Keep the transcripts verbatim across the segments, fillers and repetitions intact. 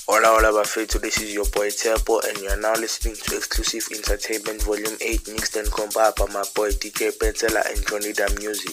Hola, hola, Bafeto. This is your boy Tempo, and you are now listening to Exclusive Entertainment Volume eight, mixed and compiled by my boy D J Pentela and Johnny Dam Music.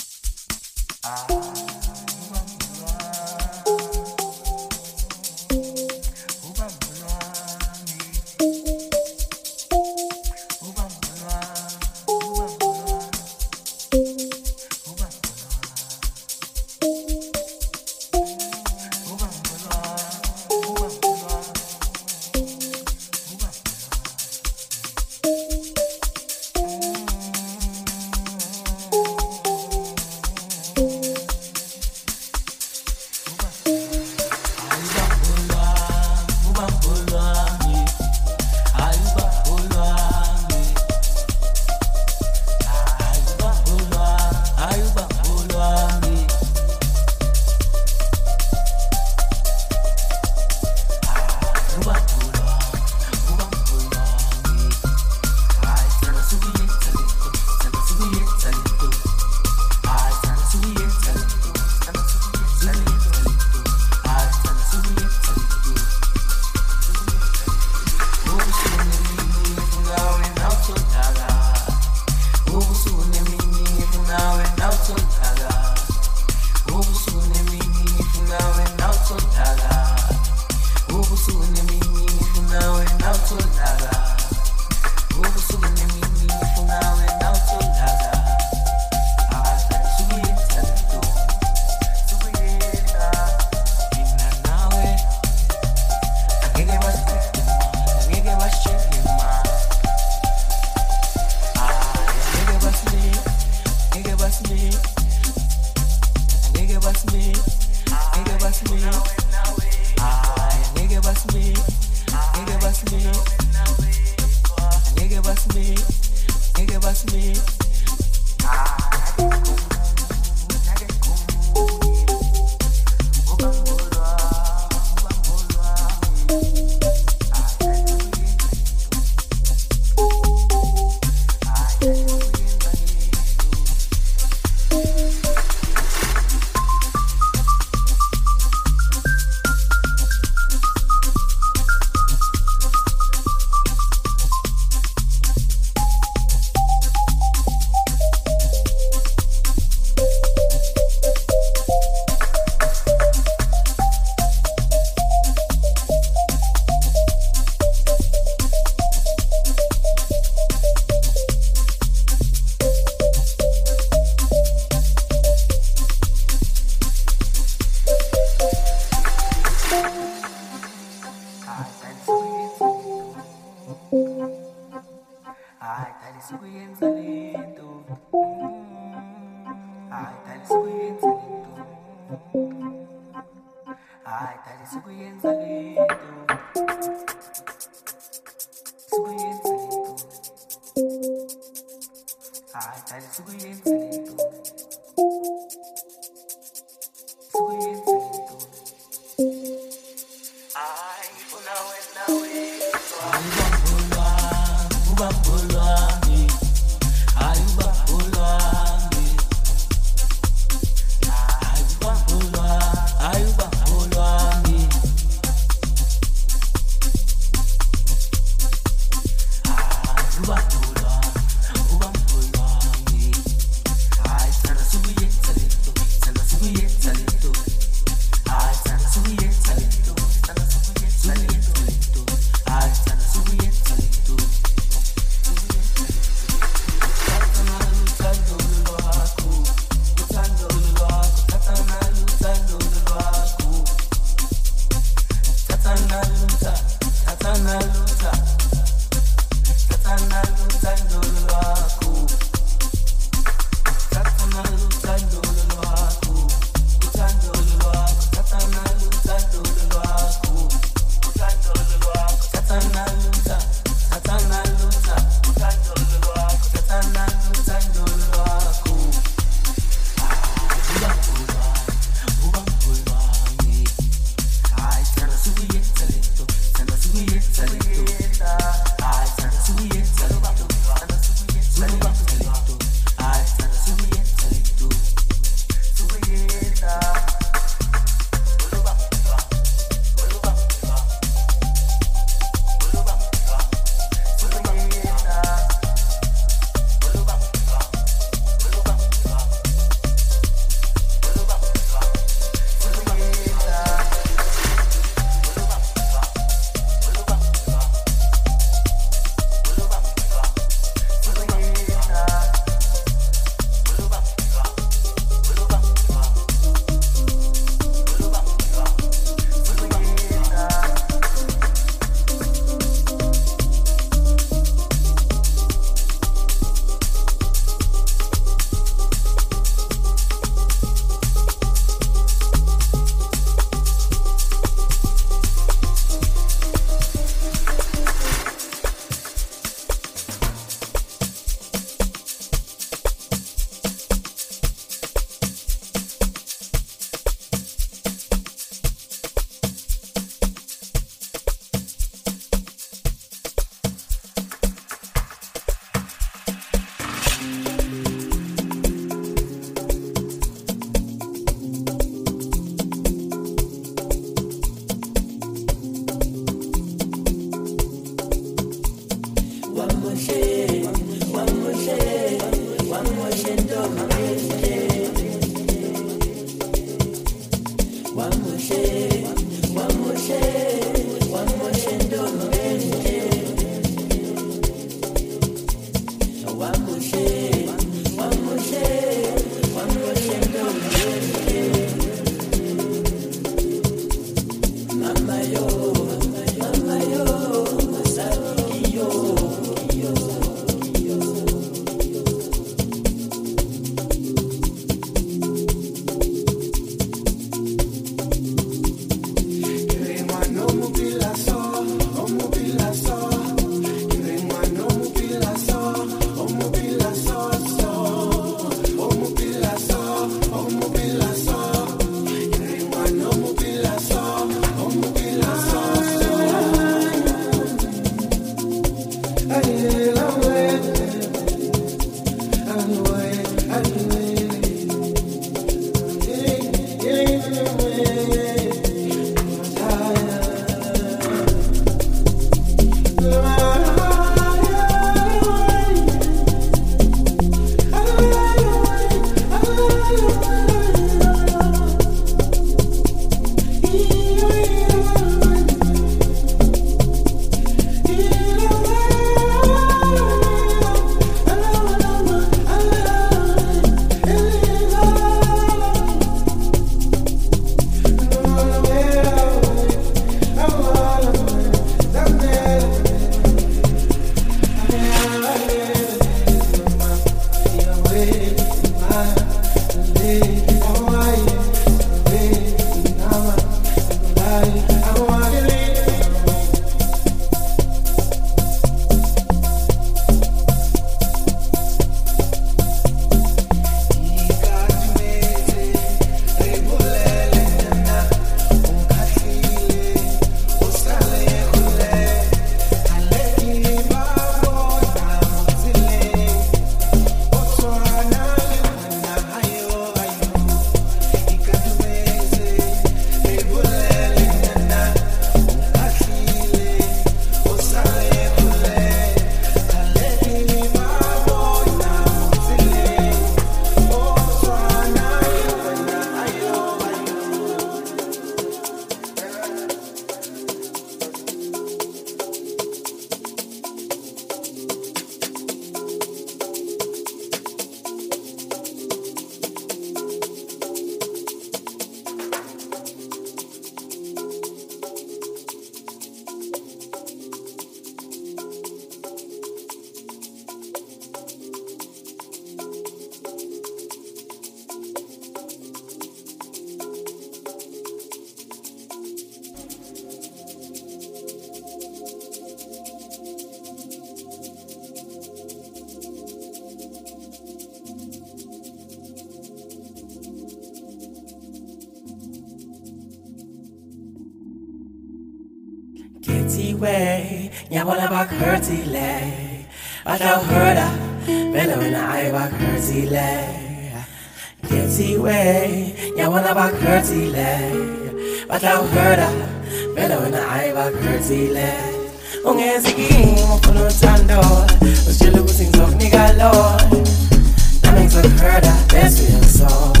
way, nyabona bakhurtile. Batla hurda, vele wena ay bakhurtile. Getty way, nyabona bakhurtile. Batla hurda, vele wena ay bakhurtile. Ungenzi kimi ufuna uthando, usitshela ukuthi ngizokunika lona. Nami ngizokuhurda bese uyangizona.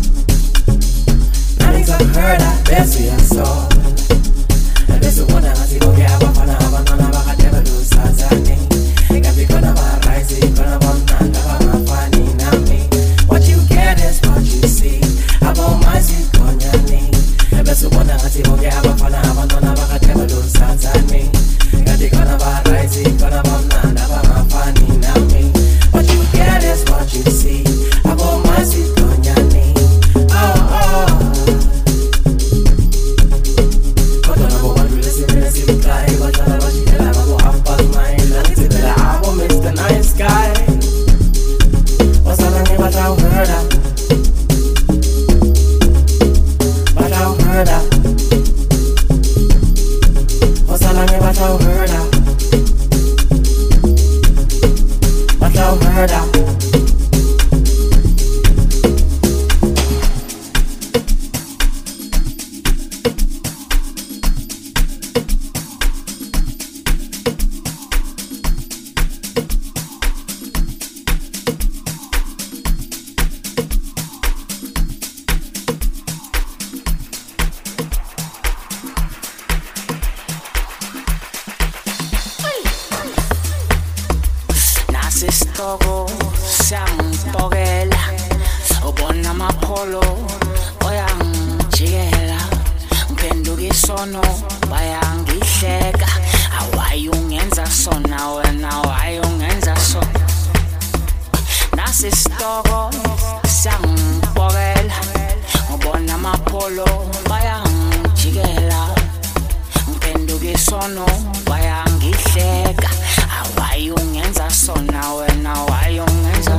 Nami ngizokuhurda bese uyangizona. Bese ubona ngathi bonke abafana abantwana bakadebe lusathane. Kanti khona ba-right, khona bamnandi abangafani nami. What you get is what you see. Abomazi khonyane. Bese ubona ngathi bonke abafana abantwana bakadebe lusathane. Kanti khona ba-right, khona bamnandi abangafani nami. What you get is what you see. Abomazi khonyane. Oh oh. Isitoko siyangibhokela, ubona amapholo oyangijikela, ngiphenduka isono bayangihleka. Awayi ungenza sona wena, awayi ungenza sona. Nasi isitoko siyangibhokela, ubona amapholo bayangijikela, ngiphenduka isono bayangihleka. Awayi ungenza sona wena, awayi ungenza.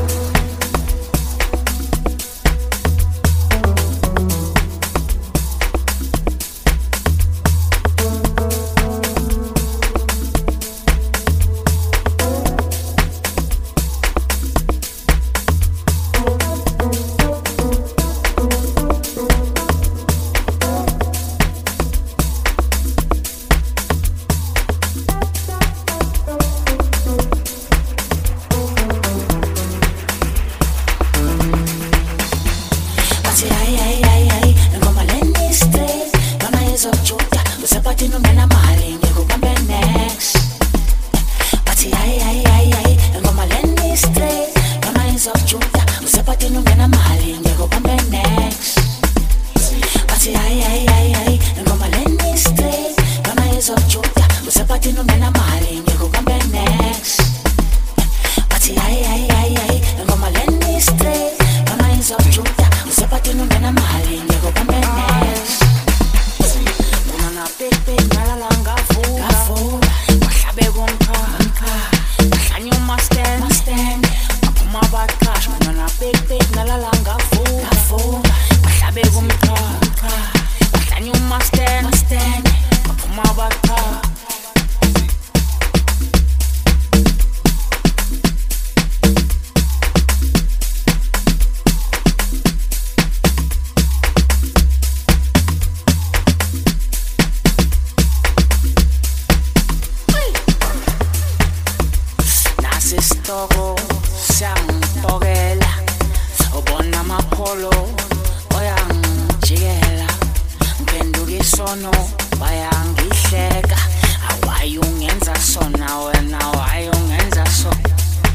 Isitoko siyangibhokela, ubona amapholo oyangijikela, ngiphenduka isono bayangihleka. Awayi ungenza sona wena, awayi ungenza sona.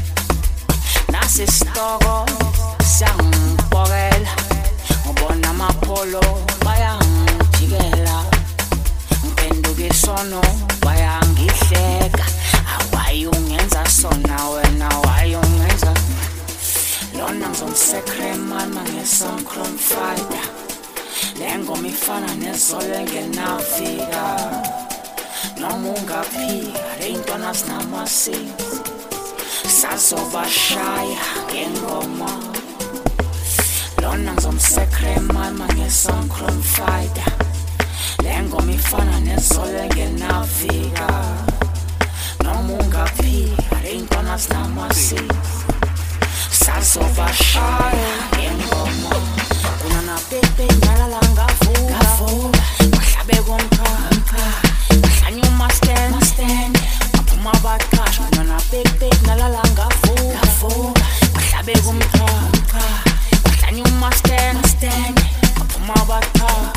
Nasi isitoko siyangibhokela, ubona amapholo bayangijikela, ngiphenduka isono bayangihleka. Awayi ungenza sona wena, awayi ungenza. Lona ngizomsekrema mangesongchrome fighter. Le ngoma ifana nezolo engenafika. Noma ungaphika le ntwana zinamasiko, sazobashaya ngengoma. Lona ngizomsekrema mangesongchrome fighter. lengoma ifana nesole ngenafika noma ungaphika ley'ntwana zinamasiko sazobashaya ngengoma kunana pepe nalala ngavuka bahlabe komkhamkha bahlanye umastand baphuma baqasha kunana pepe nalala ngavuka bahlabe komkhamkha bahlanye umastand baphuma baqasha.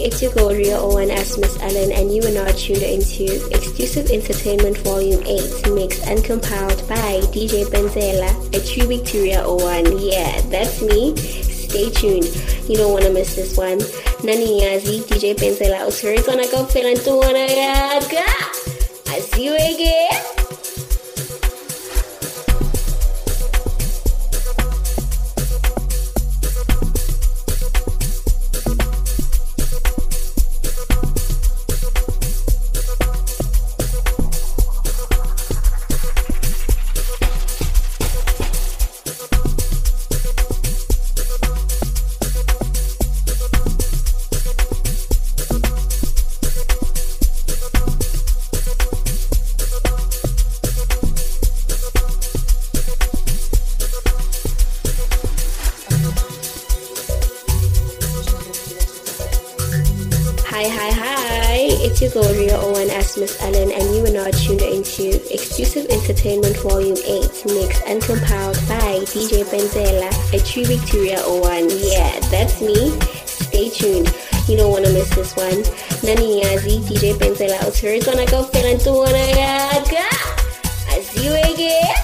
it's your girl Ria Owen as Miss Ellen, and you are now tuned into Exclusive Entertainment Volume eight, mixed and compiled by D J Benzela, a true Victoria Owen. Yeah, that's me. Stay tuned. You don't want to miss this one. Nani Yazi, D J Benzela, Osiri's gonna go feeling to wanna yaga. I see you again. It's your girl Ria Owen as Miss Ellen, and you are now tuned into Exclusive Entertainment Volume eight, mixed and compiled by D J Benzela, a true Victoria Owen. Yeah, that's me. Stay tuned. You don't want to miss this one. Nani Yazi, D J Benzela, Osiri's gonna go feeling to wanna yaga. I see you again.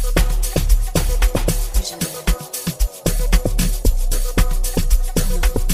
Jamais.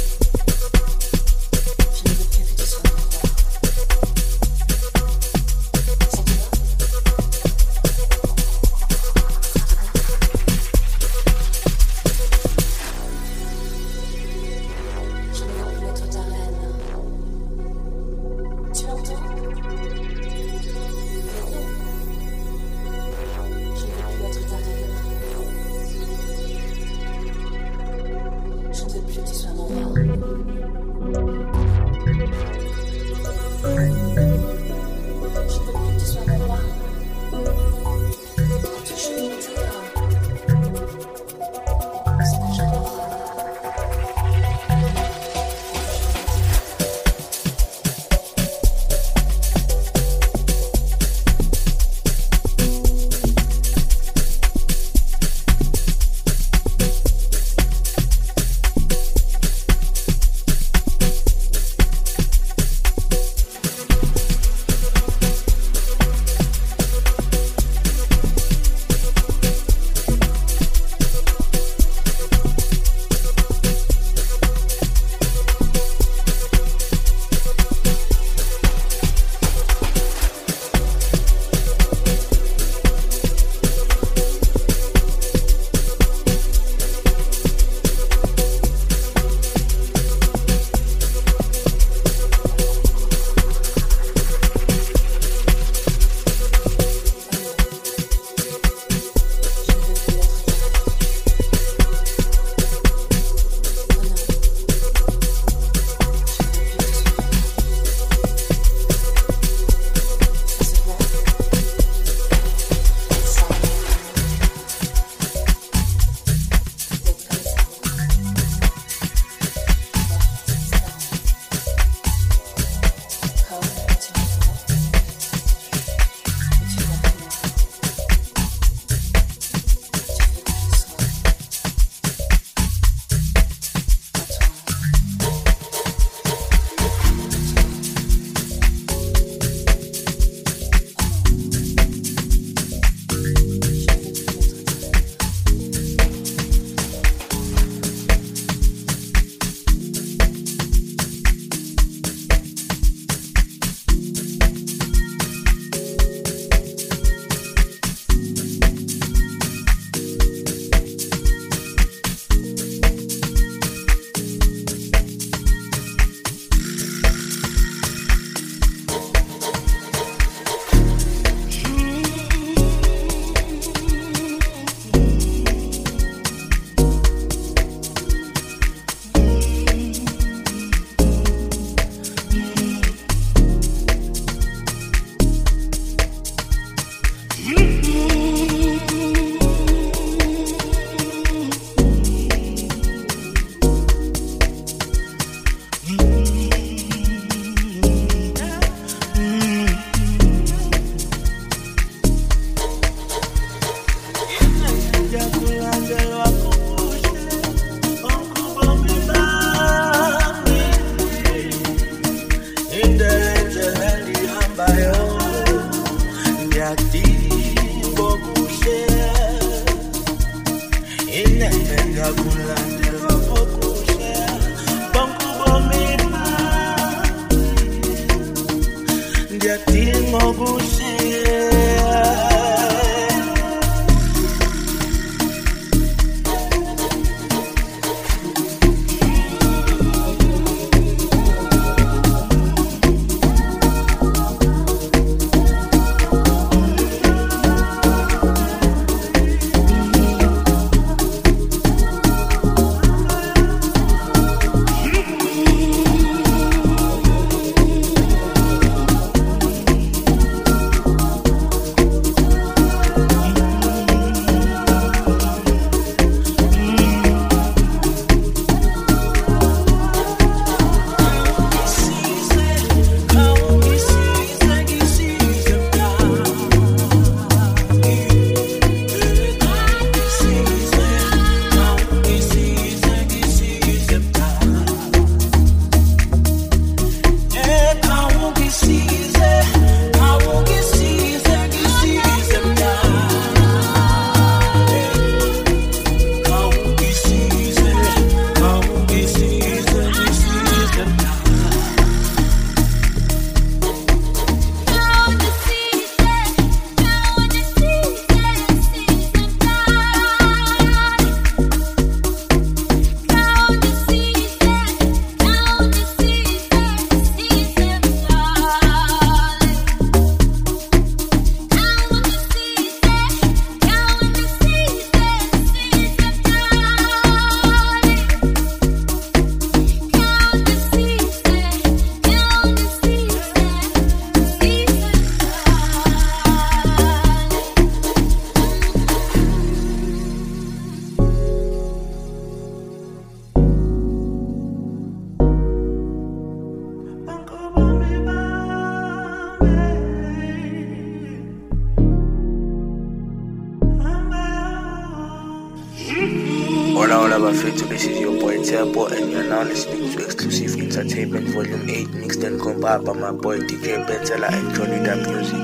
Bafethu, this is your boy Tempo, and you're now listening to Exclusive Entertainment Volume eight, mixed and compiled by my boy D J Benzela and Johnny Da Music.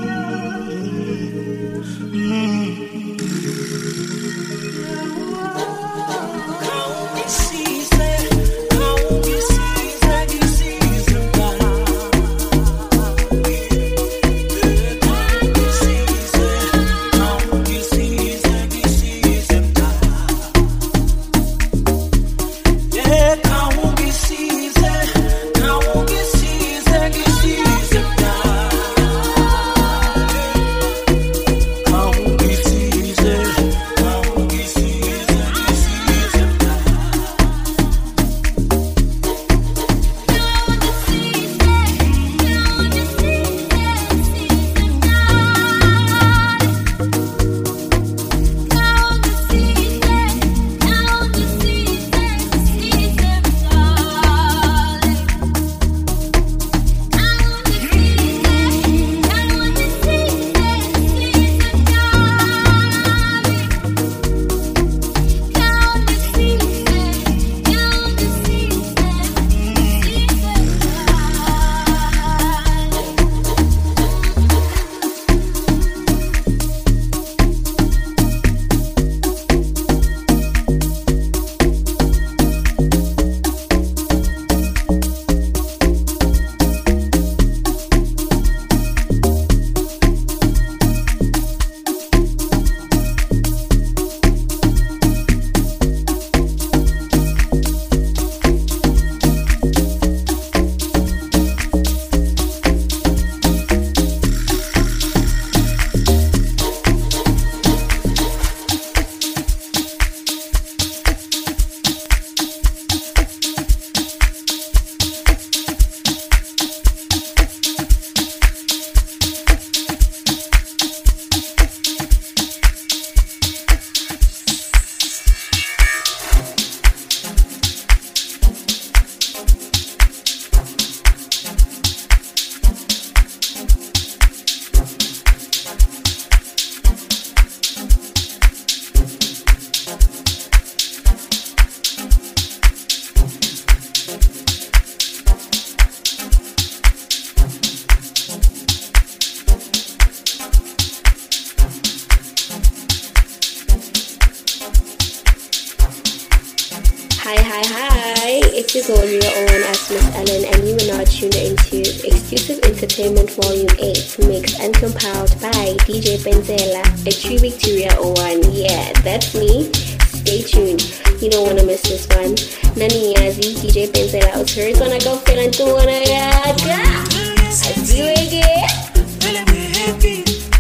Hi, hi, hi, it's your girl Rio Owen as Miss Ellen, and you are now tuned into Exclusive Entertainment Volume eight, mixed and compiled by D J Benzela, a true Victoria Owen. Yeah, that's me. Stay tuned. You don't want to miss this one. Nani Yazi, D J Benzela, I was heard when I go feeling to one I got. I do it again. Feeling me happy,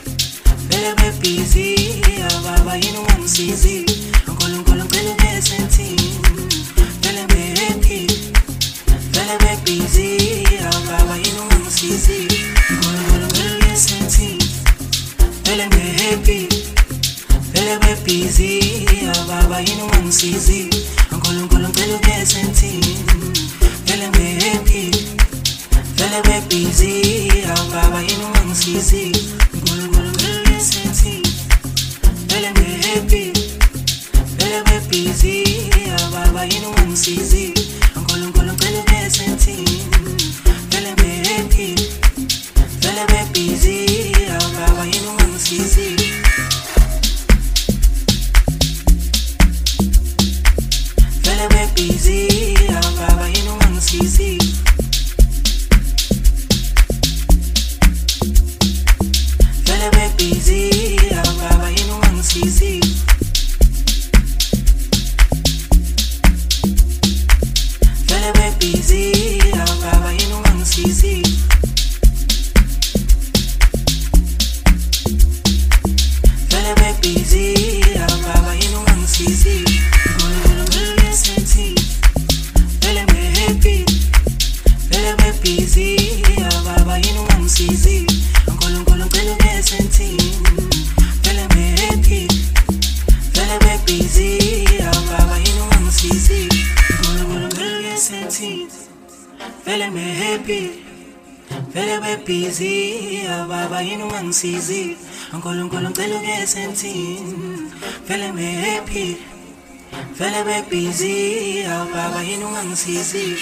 feeling me busy. Baba, you know I'm easy. I'm calling, calling, calling, getting feeling me happy, feeling me busy. Baba, you know I'm easy. I'm calling, calling, calling, getting feeling me happy, feeling me busy. Baba, you know I'm easy. I'm calling, calling, calling, getting feeling me happy, feeling me busy. Baba, you know I'm easy. I'm calling, calling, calling, getting feeling me happy, feeling me busy. Baba, you know I'm easy. I'm calling, calling, calling, getting feeling me happy, feeling me busy. Baba, you know I'm easy. Feeling me busy. Baba, you know I'm easy. Feeling me busy. Baba, you know I'm easy. Feeling me busy. Baba, you know I'm easy. Feeling me busy. Baba, you know I'm easy. Feeling me happy, feeling me busy. Baba, you know I'm easy. I'm calling, calling, calling, getting feeling me happy, feeling me busy. Baba, you know I'm easy. I'm calling, calling, calling, getting feeling me happy, feeling me busy. Baba, you know I'm easy. I'm calling, calling, calling, getting feeling me happy, vele bebhizi awubaba yini ungangisizi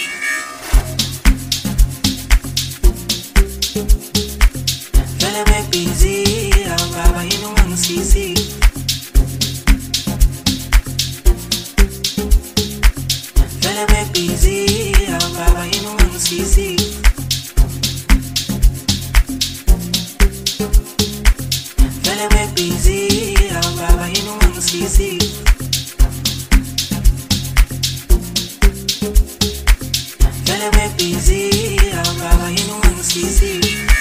vele bebhizi awubaba yini ungangisizi vele bebhizi awubaba yini ungangisizi vele bebhizi awubaba yini ungangisizi vele bebhizi awubaba yini ungangisizi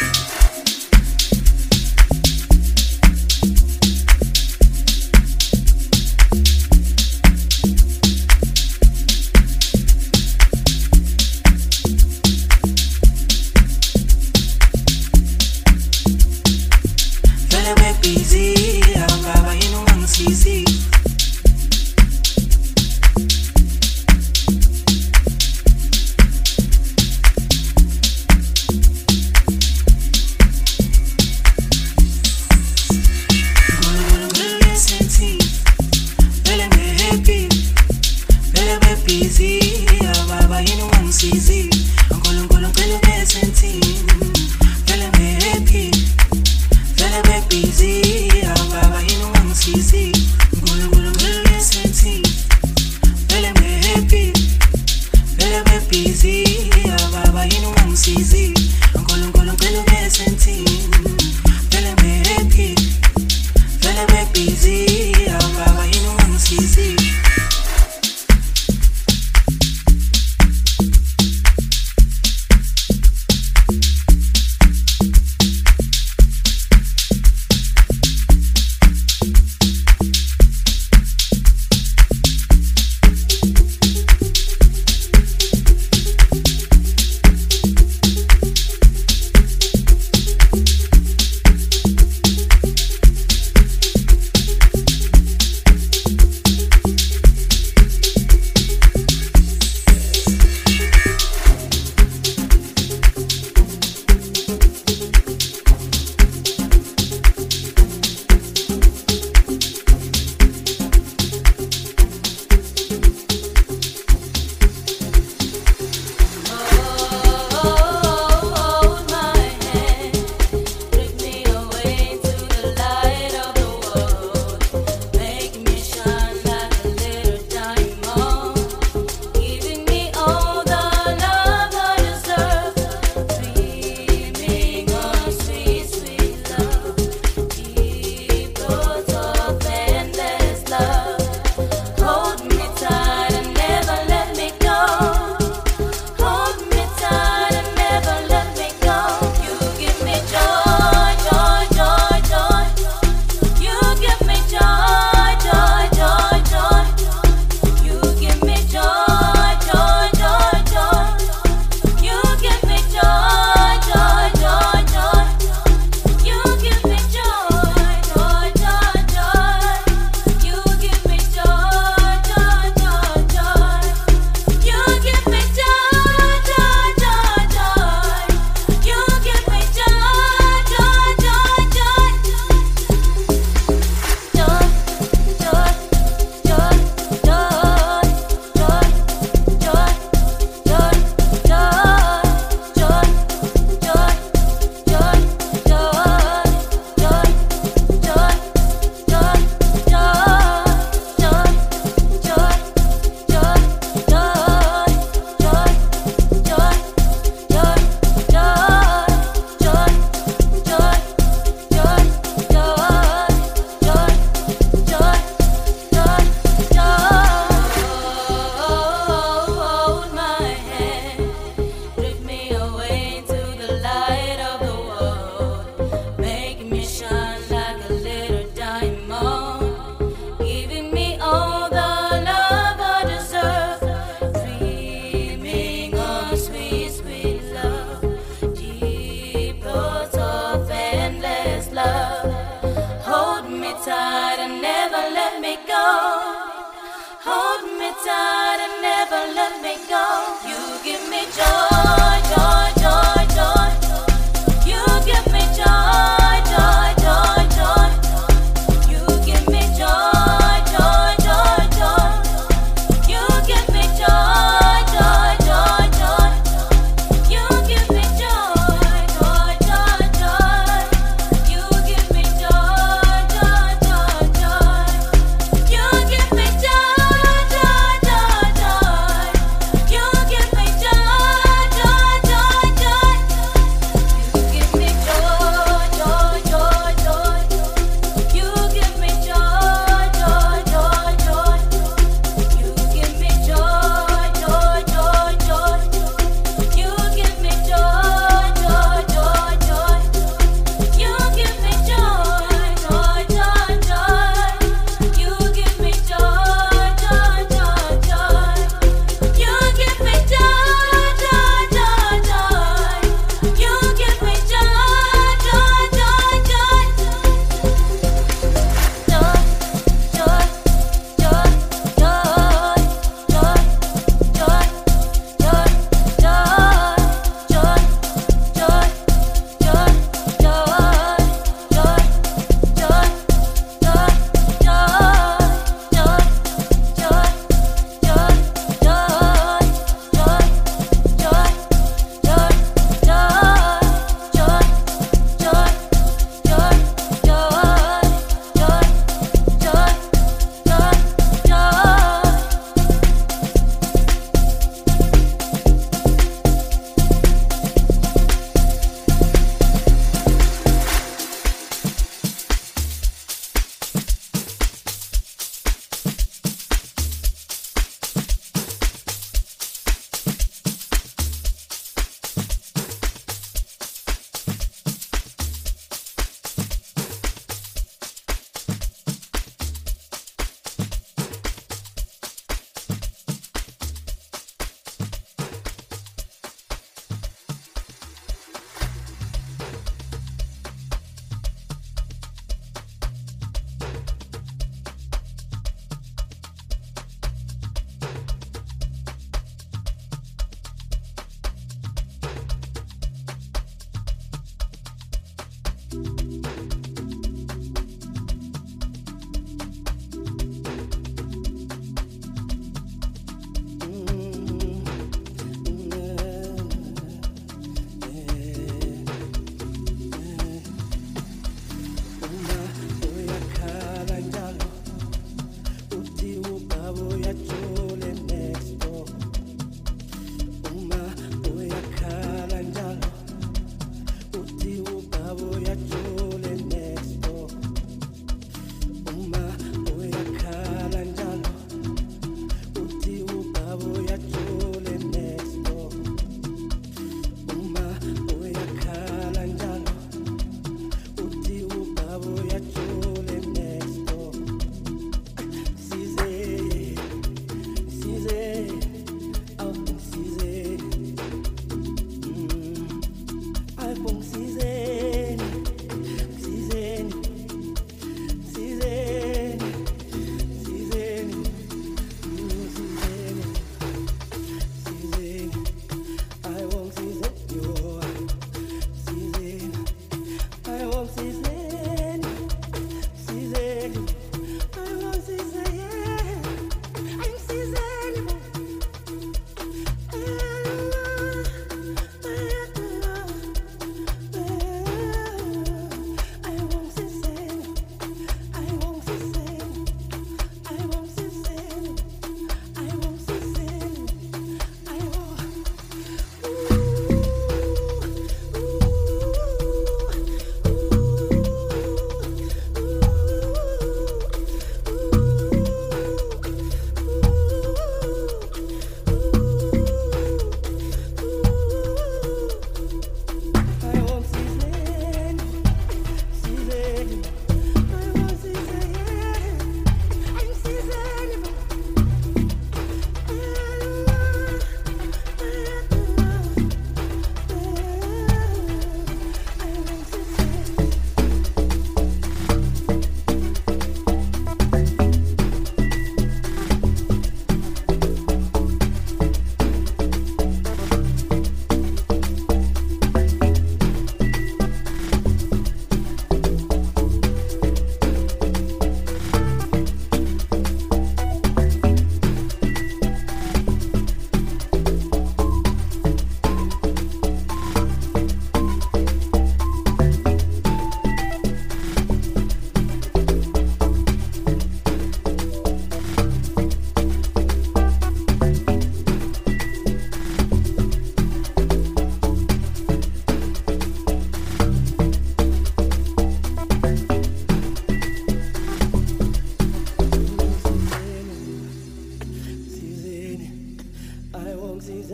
tight and never let me go. You give me joy, joy, joy, joy. You give me joy, joy, joy, joy. You give me joy, joy, joy, joy.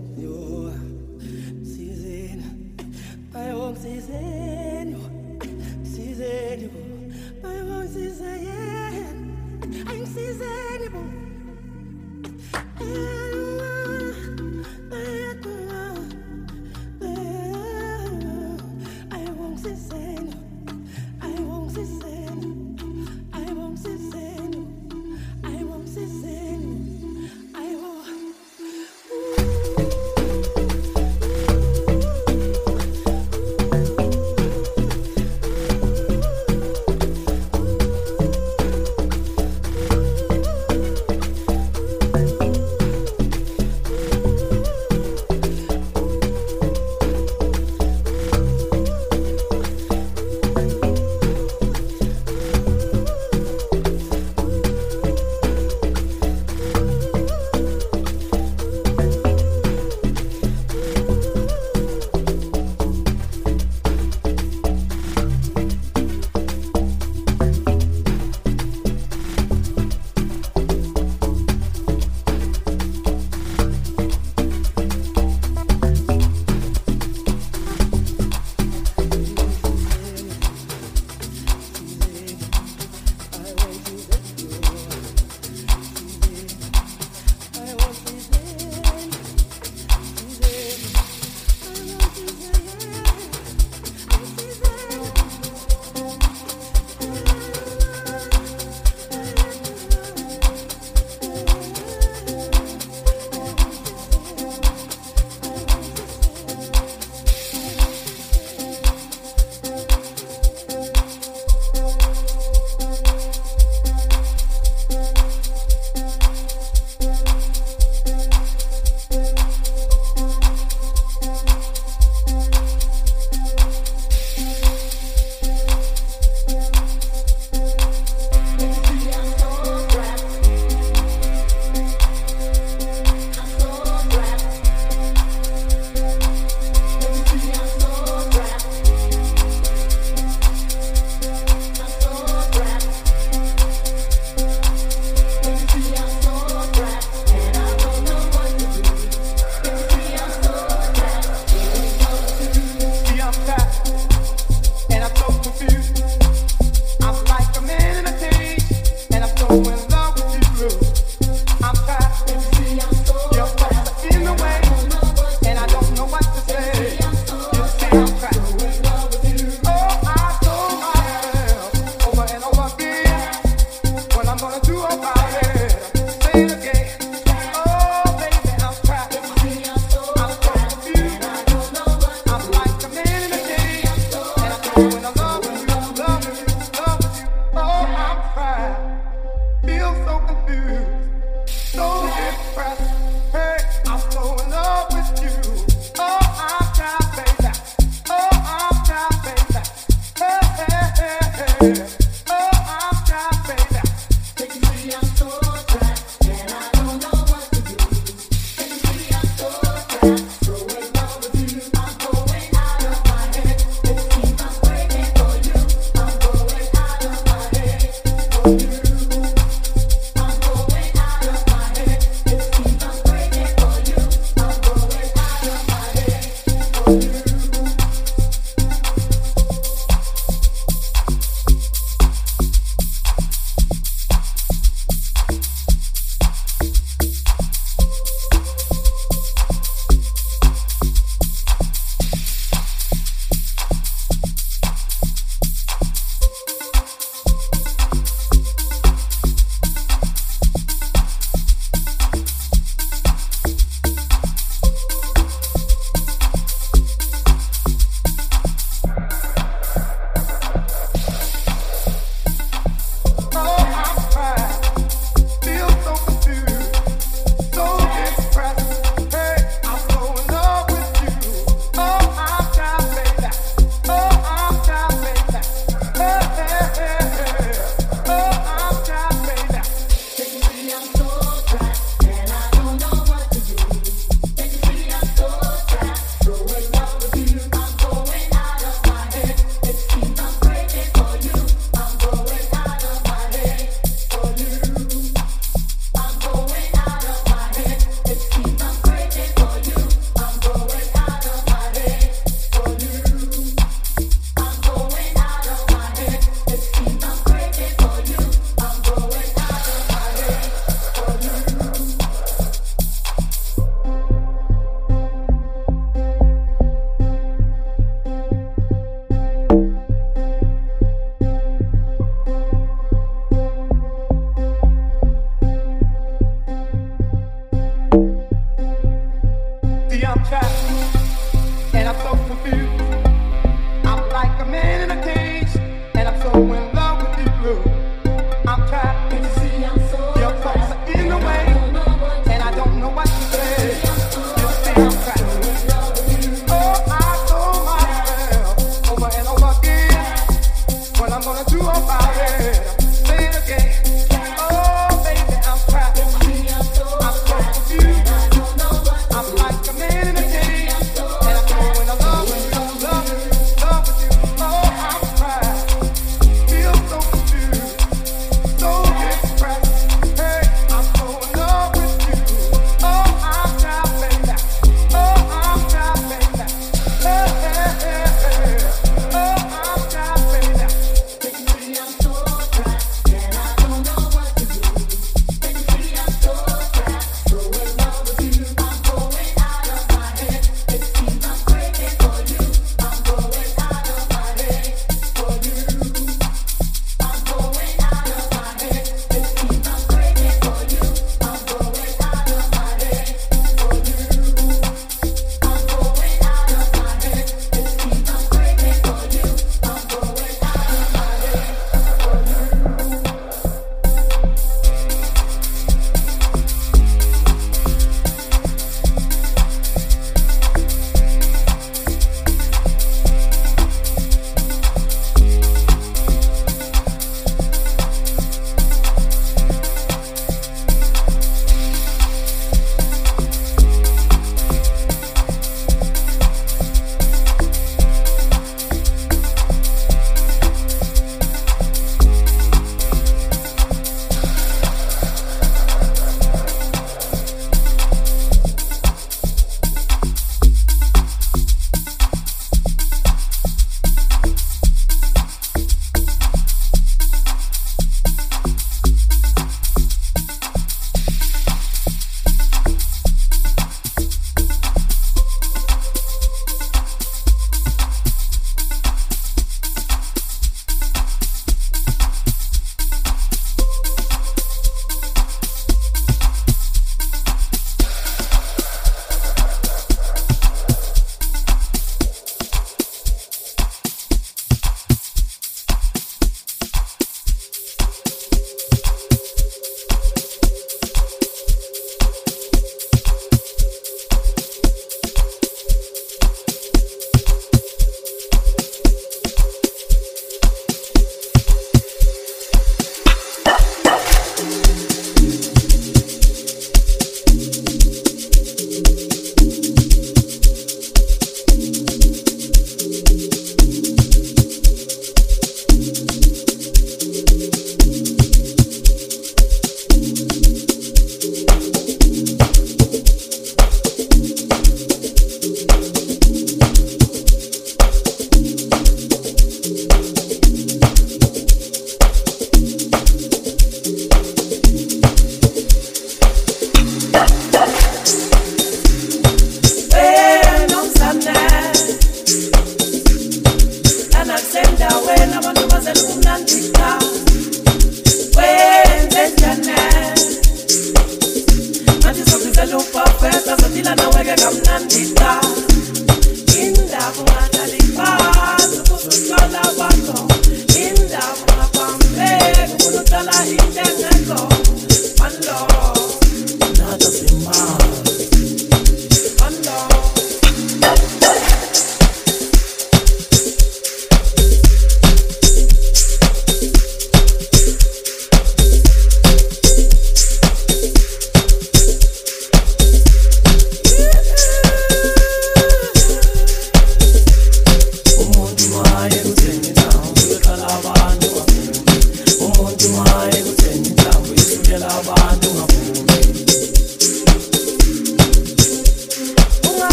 yo sizeni bayong sizeni sizeni bayong sizeni I'm sizeni bo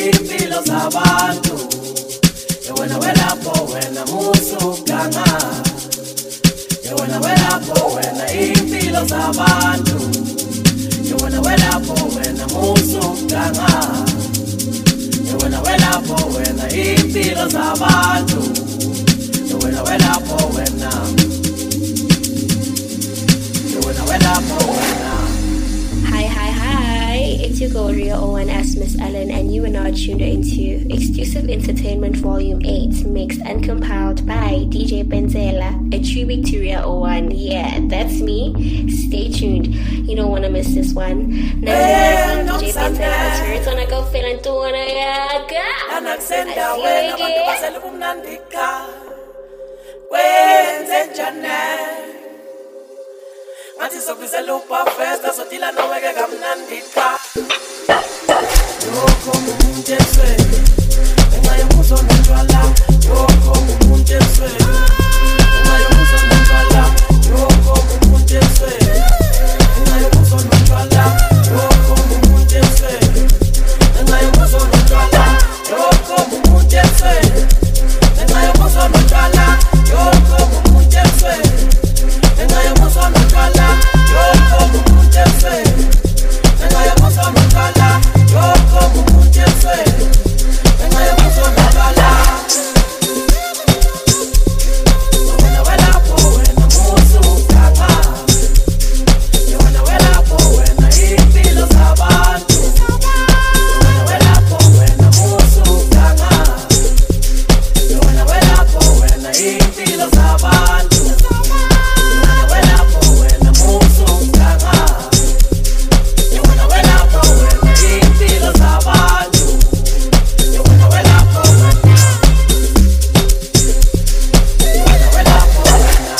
impilo zabantu. Yewena welapho wena musukanga. Yewena welapho wena impilo zabantu. Yewena welapho wena musukanga. Yewena welapho wena impilo zabantu. Yewena welapho wena. Yewena welapho wena. Hi, hi, hi. It's your girl Rio Owen as Miss Ellen, and you are now tuned into Exclusive Entertainment Volume eight, mixed and compiled by D J Benzela, a tribute to Rio Owen. Yeah, that's me. Stay tuned. You don't want to miss this one. Now, D J Benzela, turns on a go feeling to one of yaga. I see you again. Ngathi sokuzela upafesta sotila naweke kamnandika. Yoko umuntu eswele enga yomuso notshwala. Yoko umuntu eswele enga yomuso notshwala. Yoko umuntu eswele enga yomuso notshwala. Yoko umuntu eswele enga yomuso notshwala. Yoko umuntu eswele enga yomuso notshwala. Yoko umuntu eswele enga yomuso notshwala. Yoko umuntu eswele enga yomuso notshwala. Yoko umuntu eswele enga yomuso notshwala. Yewena welapho wena musukanga. Yewena welapho wena impilo zabantu. Yewena welapho wena musukanga. Yewena welapho wena impilo zabantu. Yewena welapho wena musukanga. Yewena welapho wena impilo zabantu. Yewena welapho wena. Yewena welapho wena.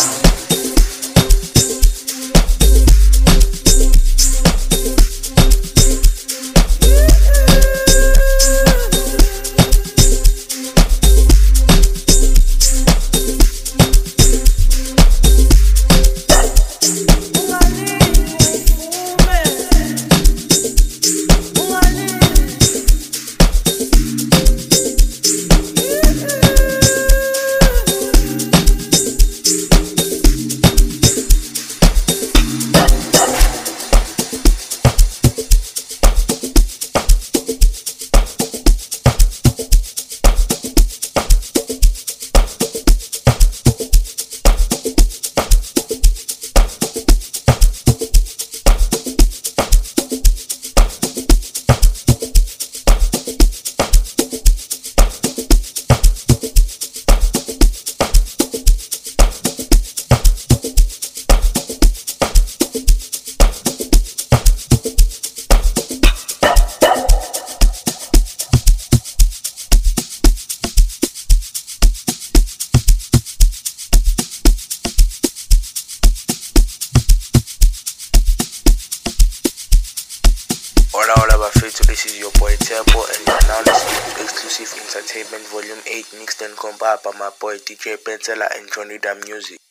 Hola, hola, Bafeto. This is your boy Tempo, and you're now listening to Exclusive Entertainment Volume eight, mixed and compiled by my boy D J Benzela and Johnny Da Music.